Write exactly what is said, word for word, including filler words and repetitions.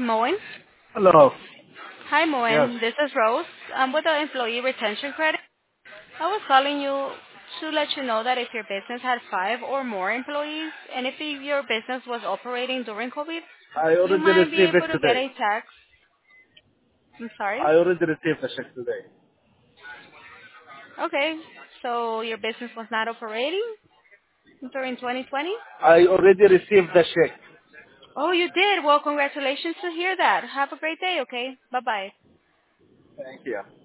Moen. Hello. Hi, Yes. Moen. This is Rose. I'm with the Employee Retention Credit. I was calling you to let you know that if your business had five or more employees, and if your business was operating during COVID, I you already might be received able it to get today. a tax. I'm sorry? I already received the check today. Okay. So your business was not operating during twenty twenty? I already received the check. Oh, you did. Well, congratulations to hear that. Have a great day, okay? Bye-bye. Thank you.